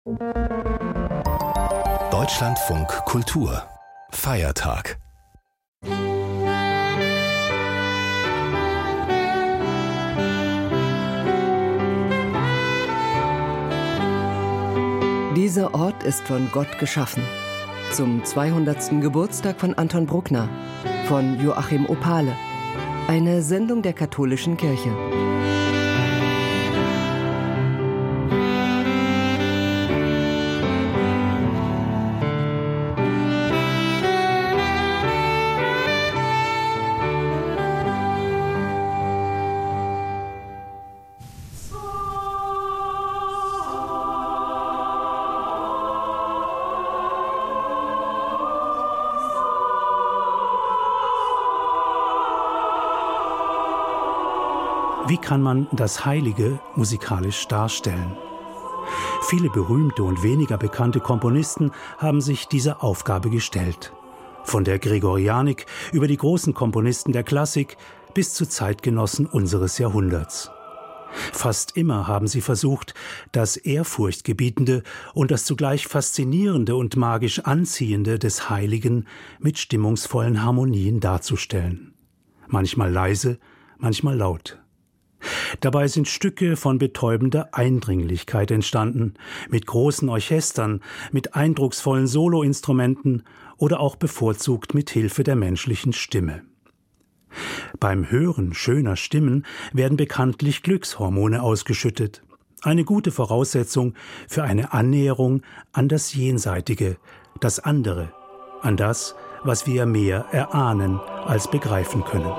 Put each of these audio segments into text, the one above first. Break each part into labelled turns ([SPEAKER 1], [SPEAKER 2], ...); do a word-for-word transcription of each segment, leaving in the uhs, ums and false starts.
[SPEAKER 1] Deutschlandfunk Kultur Feiertag.
[SPEAKER 2] Dieser Ort ist von Gott geschaffen. Zum zweihundertsten Geburtstag von Anton Bruckner, von Joachim Opale. Eine Sendung der katholischen Kirche.
[SPEAKER 3] Wie kann man das Heilige musikalisch darstellen? Viele berühmte und weniger bekannte Komponisten haben sich dieser Aufgabe gestellt. Von der Gregorianik über die großen Komponisten der Klassik bis zu Zeitgenossen unseres Jahrhunderts. Fast immer haben sie versucht, das Ehrfurchtgebietende und das zugleich Faszinierende und magisch Anziehende des Heiligen mit stimmungsvollen Harmonien darzustellen. Manchmal leise, manchmal laut. Dabei sind Stücke von betäubender Eindringlichkeit entstanden, mit großen Orchestern, mit eindrucksvollen Soloinstrumenten oder auch bevorzugt mit Hilfe der menschlichen Stimme. Beim Hören schöner Stimmen werden bekanntlich Glückshormone ausgeschüttet. Eine gute Voraussetzung für eine Annäherung an das Jenseitige, das andere, an das, was wir mehr erahnen als begreifen können.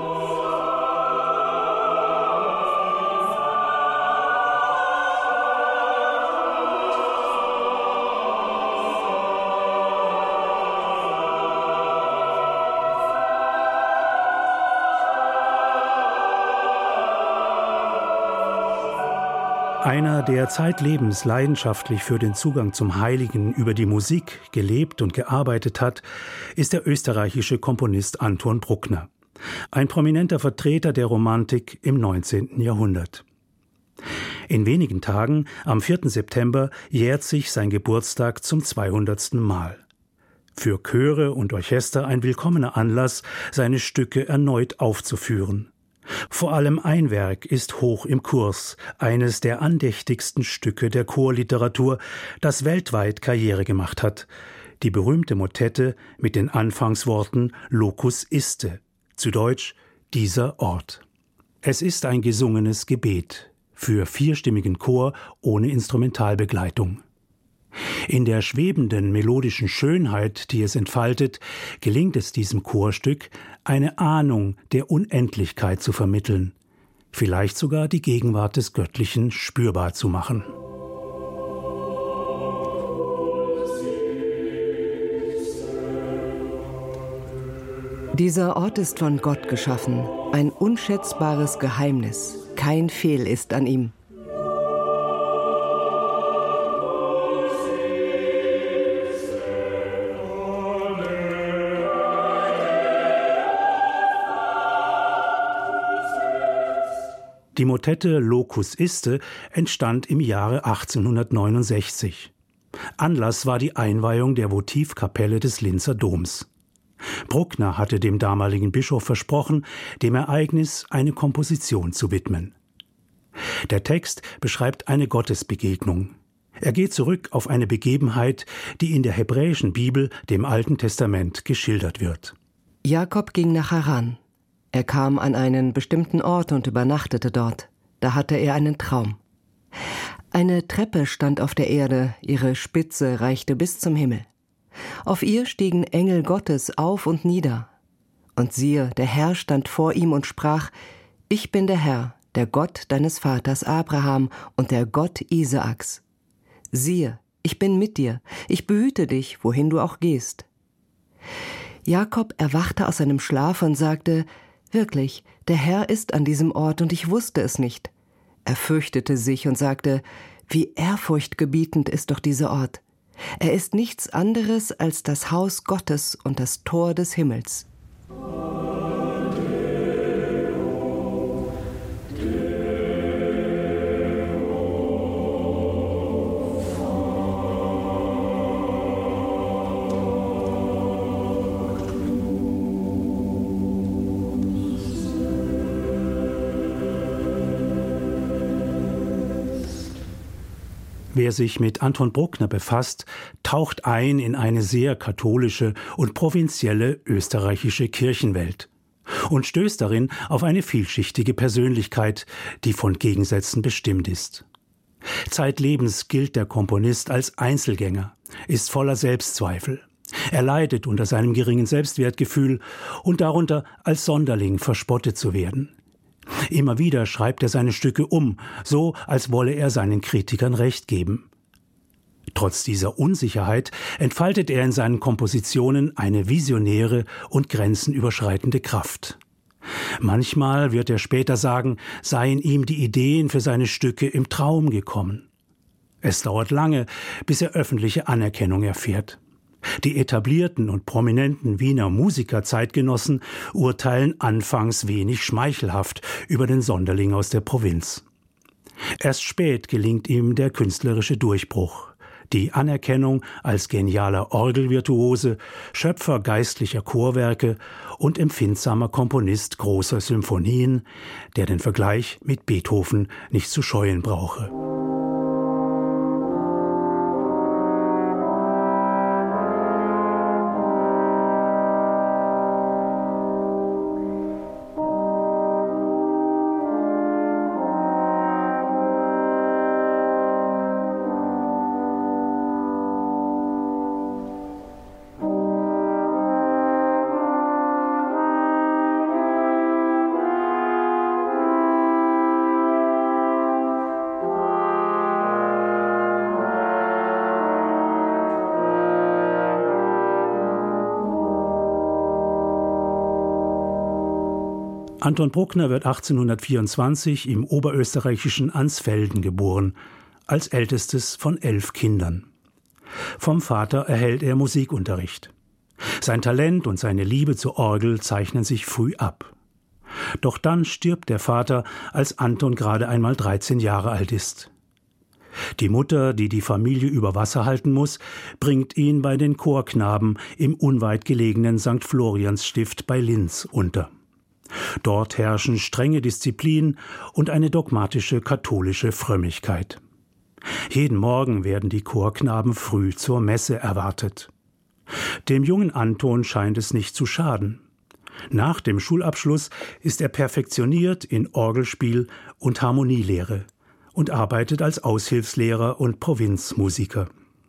[SPEAKER 3] Einer, der zeitlebens leidenschaftlich für den Zugang zum Heiligen über die Musik gelebt und gearbeitet hat, ist der österreichische Komponist Anton Bruckner, ein prominenter Vertreter der Romantik im neunzehnten Jahrhundert. In wenigen Tagen, am vierten September, jährt sich sein Geburtstag zum zweihundertsten Mal. Für Chöre und Orchester ein willkommener Anlass, seine Stücke erneut aufzuführen. Vor allem ein Werk ist hoch im Kurs, eines der andächtigsten Stücke der Chorliteratur, das weltweit Karriere gemacht hat, die berühmte Motette mit den Anfangsworten Locus iste, zu Deutsch dieser Ort. Es ist ein gesungenes Gebet für vierstimmigen Chor ohne Instrumentalbegleitung. In der schwebenden melodischen Schönheit, die es entfaltet, gelingt es diesem Chorstück, eine Ahnung der Unendlichkeit zu vermitteln, vielleicht sogar die Gegenwart des Göttlichen spürbar zu machen.
[SPEAKER 2] Dieser Ort ist von Gott geschaffen, ein unschätzbares Geheimnis, kein Fehl ist an ihm.
[SPEAKER 3] Die Motette Locus iste entstand im Jahre achtzehnhundertneunundsechzig. Anlass war die Einweihung der Votivkapelle des Linzer Doms. Bruckner hatte dem damaligen Bischof versprochen, dem Ereignis eine Komposition zu widmen. Der Text beschreibt eine Gottesbegegnung. Er geht zurück auf eine Begebenheit, die in der hebräischen Bibel, dem Alten Testament, geschildert wird.
[SPEAKER 2] Jakob ging nach Haran. Er kam an einen bestimmten Ort und übernachtete dort. Da hatte er einen Traum. Eine Treppe stand auf der Erde, ihre Spitze reichte bis zum Himmel. Auf ihr stiegen Engel Gottes auf und nieder. Und siehe, der Herr stand vor ihm und sprach: Ich bin der Herr, der Gott deines Vaters Abraham und der Gott Isaaks. Siehe, ich bin mit dir, ich behüte dich, wohin du auch gehst. Jakob erwachte aus seinem Schlaf und sagte: Wirklich, der Herr ist an diesem Ort und ich wusste es nicht. Er fürchtete sich und sagte: Wie ehrfurchtgebietend ist doch dieser Ort. Er ist nichts anderes als das Haus Gottes und das Tor des Himmels.
[SPEAKER 3] Wer sich mit Anton Bruckner befasst, taucht ein in eine sehr katholische und provinzielle österreichische Kirchenwelt und stößt darin auf eine vielschichtige Persönlichkeit, die von Gegensätzen bestimmt ist. Zeitlebens gilt der Komponist als Einzelgänger, ist voller Selbstzweifel. Er leidet unter seinem geringen Selbstwertgefühl und darunter, als Sonderling verspottet zu werden. Immer wieder schreibt er seine Stücke um, so als wolle er seinen Kritikern Recht geben. Trotz dieser Unsicherheit entfaltet er in seinen Kompositionen eine visionäre und grenzenüberschreitende Kraft. Manchmal wird er später sagen, seien ihm die Ideen für seine Stücke im Traum gekommen. Es dauert lange, bis er öffentliche Anerkennung erfährt. Die etablierten und prominenten Wiener Musikerzeitgenossen urteilen anfangs wenig schmeichelhaft über den Sonderling aus der Provinz. Erst spät gelingt ihm der künstlerische Durchbruch, die Anerkennung als genialer Orgelvirtuose, Schöpfer geistlicher Chorwerke und empfindsamer Komponist großer Symphonien, der den Vergleich mit Beethoven nicht zu scheuen brauche. Anton Bruckner wird achtzehnhundertvierundzwanzig im oberösterreichischen Ansfelden geboren, als ältestes von elf Kindern. Vom Vater erhält er Musikunterricht. Sein Talent und seine Liebe zur Orgel zeichnen sich früh ab. Doch dann stirbt der Vater, als Anton gerade einmal dreizehn Jahre alt ist. Die Mutter, die die Familie über Wasser halten muss, bringt ihn bei den Chorknaben im unweit gelegenen Sankt Floriansstift bei Linz unter. Dort herrschen strenge Disziplin und eine dogmatische katholische Frömmigkeit. Jeden Morgen werden die Chorknaben früh zur Messe erwartet. Dem jungen Anton scheint es nicht zu schaden. Nach dem Schulabschluss ist er perfektioniert in Orgelspiel und Harmonielehre und arbeitet als Aushilfslehrer und Provinzmusiker.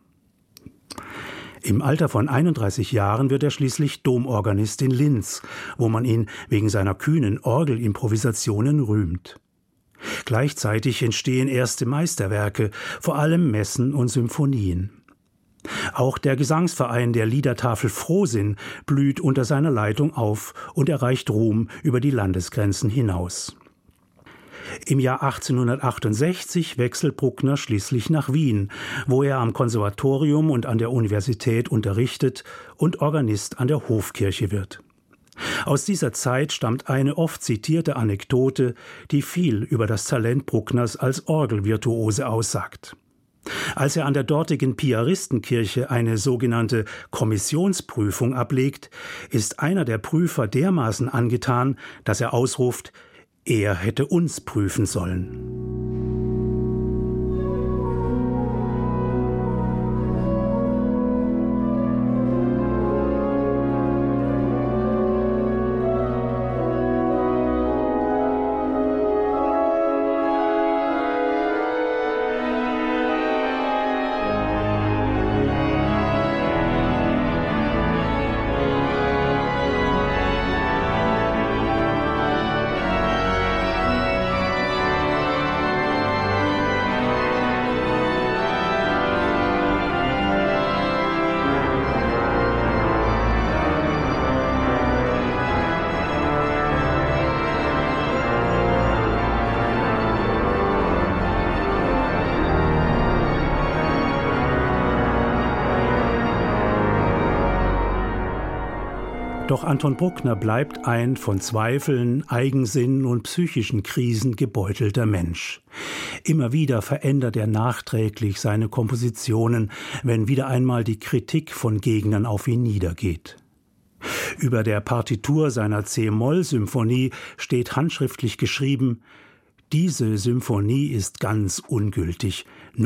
[SPEAKER 3] Im Alter von einunddreißig Jahren wird er schließlich Domorganist in Linz, wo man ihn wegen seiner kühnen Orgelimprovisationen rühmt. Gleichzeitig entstehen erste Meisterwerke, vor allem Messen und Symphonien. Auch der Gesangsverein der Liedertafel Frohsinn blüht unter seiner Leitung auf und erreicht Ruhm über die Landesgrenzen hinaus. Im Jahr achtzehnhundertachtundsechzig wechselt Bruckner schließlich nach Wien, wo er am Konservatorium und an der Universität unterrichtet und Organist an der Hofkirche wird. Aus dieser Zeit stammt eine oft zitierte Anekdote, die viel über das Talent Bruckners als Orgelvirtuose aussagt. Als er an der dortigen Piaristenkirche eine sogenannte Kommissionsprüfung ablegt, ist einer der Prüfer dermaßen angetan, dass er ausruft: Er hätte uns prüfen sollen. Doch Anton Bruckner bleibt ein von Zweifeln, Eigensinn und psychischen Krisen gebeutelter Mensch. Immer wieder verändert er nachträglich seine Kompositionen, wenn wieder einmal die Kritik von Gegnern auf ihn niedergeht. Über der Partitur seiner C-Moll-Symphonie steht handschriftlich geschrieben: Diese Symphonie ist ganz ungültig, nur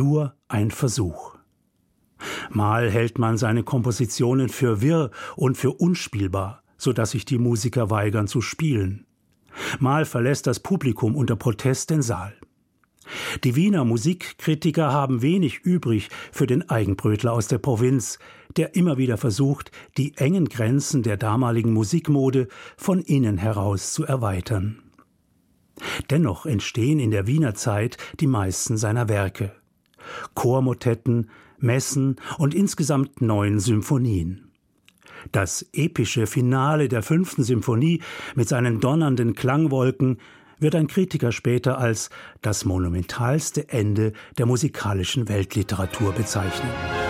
[SPEAKER 3] ein Versuch. Mal hält man seine Kompositionen für wirr und für unspielbar, so dass sich die Musiker weigern zu spielen. Mal verlässt das Publikum unter Protest den Saal. Die Wiener Musikkritiker haben wenig übrig für den Eigenbrötler aus der Provinz, der immer wieder versucht, die engen Grenzen der damaligen Musikmode von innen heraus zu erweitern. Dennoch entstehen in der Wiener Zeit die meisten seiner Werke. Chormotetten, Messen und insgesamt neun Symphonien. Das epische Finale der fünften Symphonie mit seinen donnernden Klangwolken wird ein Kritiker später als das monumentalste Ende der musikalischen Weltliteratur bezeichnen.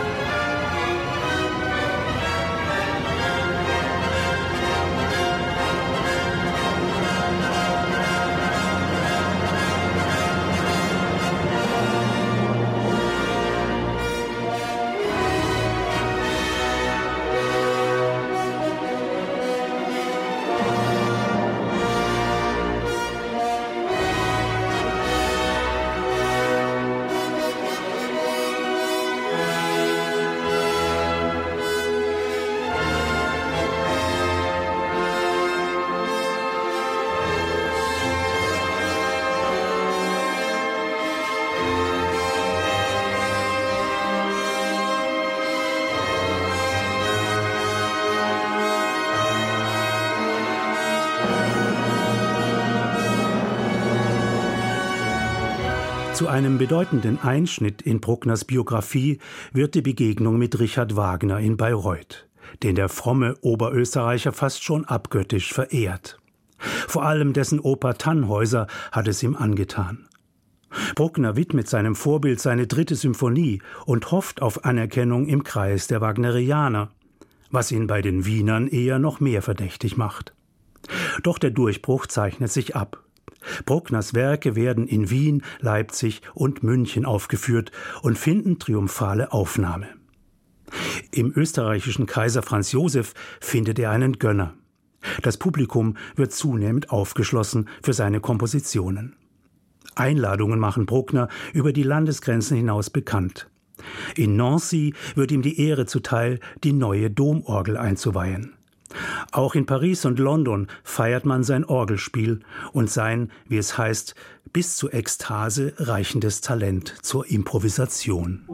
[SPEAKER 3] Zu einem bedeutenden Einschnitt in Bruckners Biografie wird die Begegnung mit Richard Wagner in Bayreuth, den der fromme Oberösterreicher fast schon abgöttisch verehrt. Vor allem dessen Oper Tannhäuser hat es ihm angetan. Bruckner widmet seinem Vorbild seine dritte Symphonie und hofft auf Anerkennung im Kreis der Wagnerianer, was ihn bei den Wienern eher noch mehr verdächtig macht. Doch der Durchbruch zeichnet sich ab. Bruckners Werke werden in Wien, Leipzig und München aufgeführt und finden triumphale Aufnahme. Im österreichischen Kaiser Franz Josef findet er einen Gönner. Das Publikum wird zunehmend aufgeschlossen für seine Kompositionen. Einladungen machen Bruckner über die Landesgrenzen hinaus bekannt. In Nancy wird ihm die Ehre zuteil, die neue Domorgel einzuweihen. Auch in Paris und London feiert man sein Orgelspiel und sein, wie es heißt, bis zur Ekstase reichendes Talent zur Improvisation.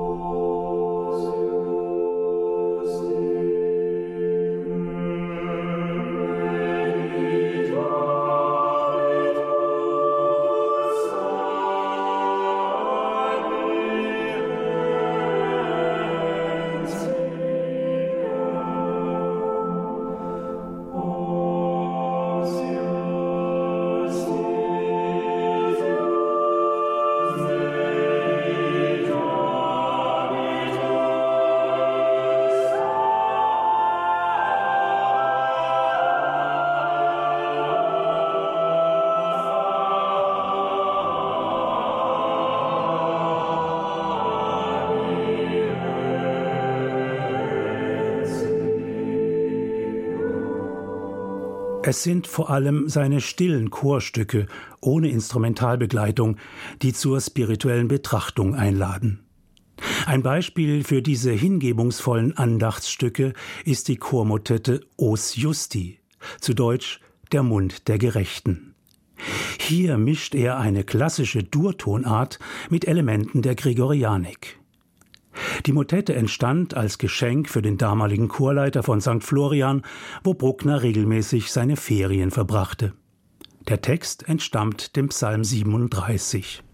[SPEAKER 3] Es sind vor allem seine stillen Chorstücke ohne Instrumentalbegleitung, die zur spirituellen Betrachtung einladen. Ein Beispiel für diese hingebungsvollen Andachtsstücke ist die Chormotette Os Justi, zu Deutsch Der Mund der Gerechten. Hier mischt er eine klassische Durtonart mit Elementen der Gregorianik. Die Motette entstand als Geschenk für den damaligen Chorleiter von Sankt Florian, wo Bruckner regelmäßig seine Ferien verbrachte. Der Text entstammt dem Psalm siebenunddreißig.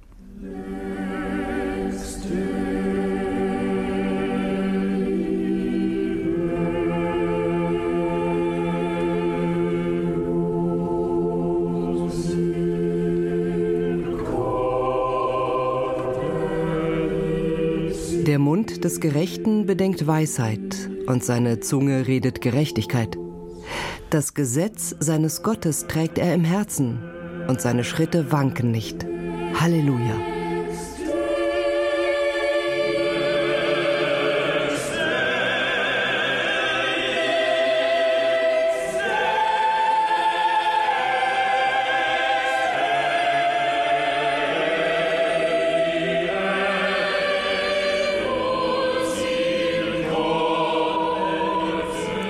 [SPEAKER 2] Der Mund des Gerechten bedenkt Weisheit und seine Zunge redet Gerechtigkeit. Das Gesetz seines Gottes trägt er im Herzen und seine Schritte wanken nicht. Halleluja!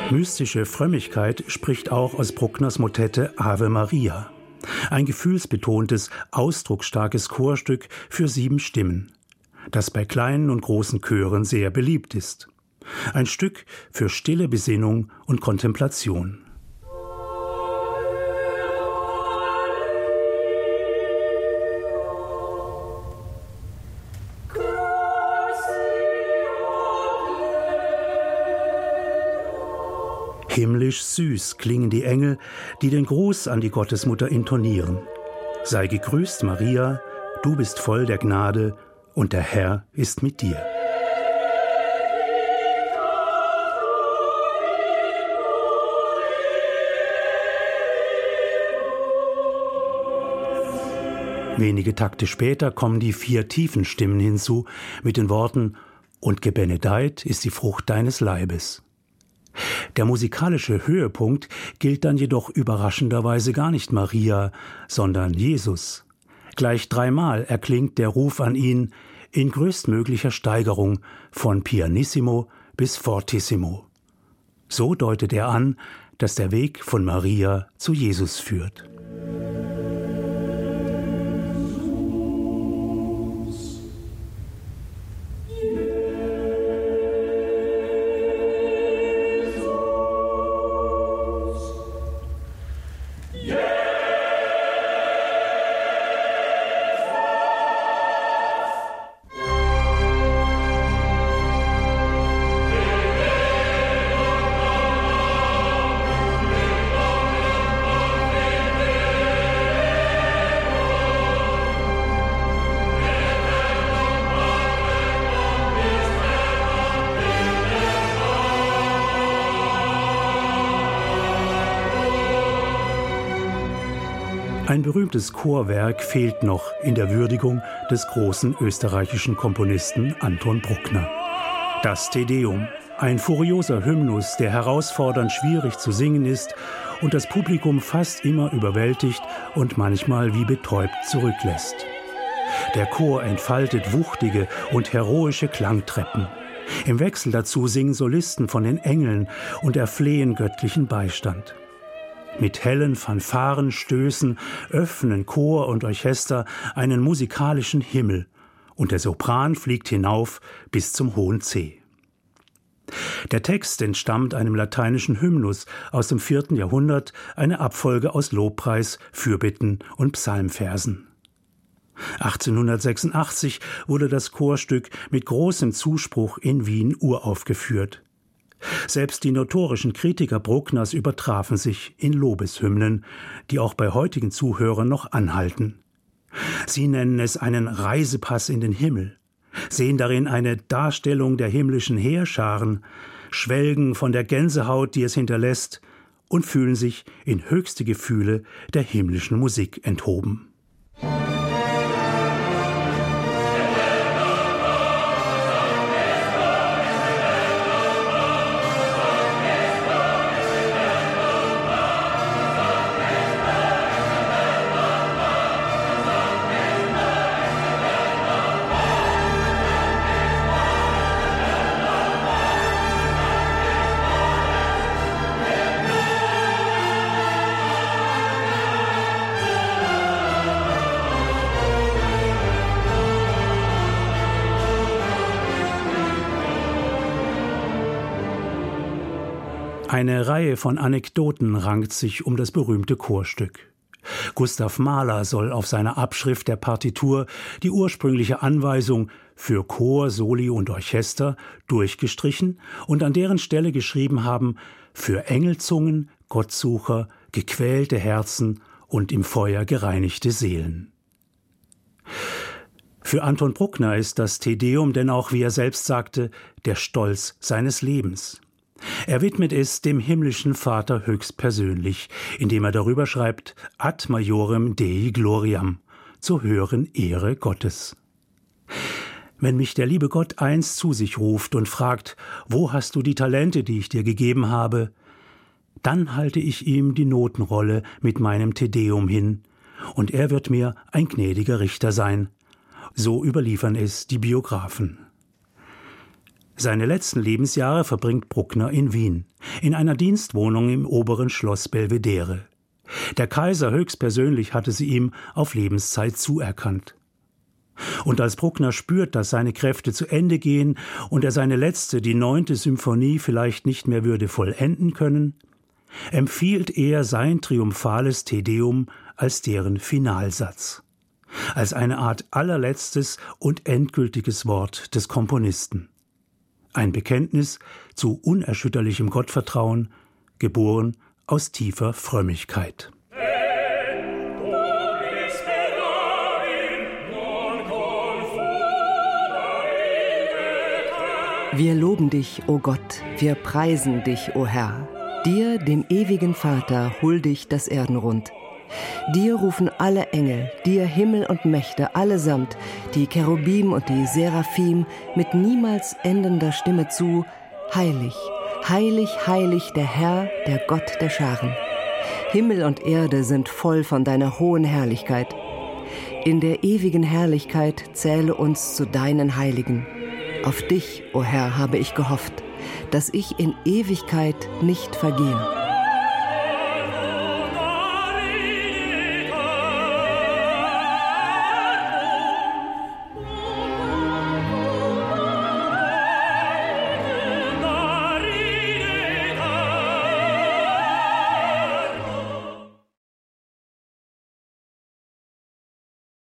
[SPEAKER 3] Mystische Frömmigkeit spricht auch aus Bruckners Motette Ave Maria. Ein gefühlsbetontes, ausdrucksstarkes Chorstück für sieben Stimmen, das bei kleinen und großen Chören sehr beliebt ist. Ein Stück für stille Besinnung und Kontemplation. Himmlisch süß klingen die Engel, die den Gruß an die Gottesmutter intonieren. Sei gegrüßt, Maria, du bist voll der Gnade, und der Herr ist mit dir. Wenige Takte später kommen die vier tiefen Stimmen hinzu mit den Worten: Und gebenedeit ist die Frucht deines Leibes. Der musikalische Höhepunkt gilt dann jedoch überraschenderweise gar nicht Maria, sondern Jesus. Gleich dreimal erklingt der Ruf an ihn in größtmöglicher Steigerung von Pianissimo bis Fortissimo. So deutet er an, dass der Weg von Maria zu Jesus führt. Ein berühmtes Chorwerk fehlt noch in der Würdigung des großen österreichischen Komponisten Anton Bruckner. Das Te Deum, ein furioser Hymnus, der herausfordernd schwierig zu singen ist und das Publikum fast immer überwältigt und manchmal wie betäubt zurücklässt. Der Chor entfaltet wuchtige und heroische Klangtreppen. Im Wechsel dazu singen Solisten von den Engeln und erflehen göttlichen Beistand. Mit hellen Fanfarenstößen öffnen Chor und Orchester einen musikalischen Himmel und der Sopran fliegt hinauf bis zum hohen C. Der Text entstammt einem lateinischen Hymnus aus dem vierten Jahrhundert, eine Abfolge aus Lobpreis, Fürbitten und Psalmversen. achtzehnhundertsechsundachtzig wurde das Chorstück mit großem Zuspruch in Wien uraufgeführt. Selbst die notorischen Kritiker Bruckners übertrafen sich in Lobeshymnen, die auch bei heutigen Zuhörern noch anhalten. Sie nennen es einen Reisepass in den Himmel, sehen darin eine Darstellung der himmlischen Heerscharen, schwelgen von der Gänsehaut, die es hinterlässt, und fühlen sich in höchste Gefühle der himmlischen Musik enthoben. Eine Reihe von Anekdoten rankt sich um das berühmte Chorstück. Gustav Mahler soll auf seiner Abschrift der Partitur die ursprüngliche Anweisung für Chor, Soli und Orchester durchgestrichen und an deren Stelle geschrieben haben: für Engelzungen, Gottsucher, gequälte Herzen und im Feuer gereinigte Seelen. Für Anton Bruckner ist das Te Deum denn auch, wie er selbst sagte, der Stolz seines Lebens. Er widmet es dem himmlischen Vater höchstpersönlich, indem er darüber schreibt: Ad majorem Dei gloriam, zur höheren Ehre Gottes. Wenn mich der liebe Gott einst zu sich ruft und fragt: Wo hast du die Talente, die ich dir gegeben habe? Dann halte ich ihm die Notenrolle mit meinem Te Deum hin, und er wird mir ein gnädiger Richter sein. So überliefern es die Biografen. Seine letzten Lebensjahre verbringt Bruckner in Wien. in einer Dienstwohnung im oberen Schloss Belvedere. Der Kaiser höchstpersönlich hatte sie ihm auf Lebenszeit zuerkannt. Und als Bruckner spürt, dass seine Kräfte zu Ende gehen und er seine letzte, die neunte Symphonie vielleicht nicht mehr würde vollenden können, empfiehlt er sein triumphales Te Deum als deren Finalsatz, als eine Art allerletztes und endgültiges Wort des Komponisten. Ein Bekenntnis zu unerschütterlichem Gottvertrauen, geboren aus tiefer Frömmigkeit.
[SPEAKER 2] Wir loben dich, o Gott, wir preisen dich, o Herr. Dir, dem ewigen Vater, huldigt das Erdenrund. Dir rufen alle Engel, dir Himmel und Mächte allesamt, die Cherubim und die Seraphim mit niemals endender Stimme zu: Heilig, heilig, heilig der Herr, der Gott der Scharen. Himmel und Erde sind voll von deiner hohen Herrlichkeit. In der ewigen Herrlichkeit zähle uns zu deinen Heiligen. Auf dich, o Herr, habe ich gehofft, dass ich in Ewigkeit nicht vergehe.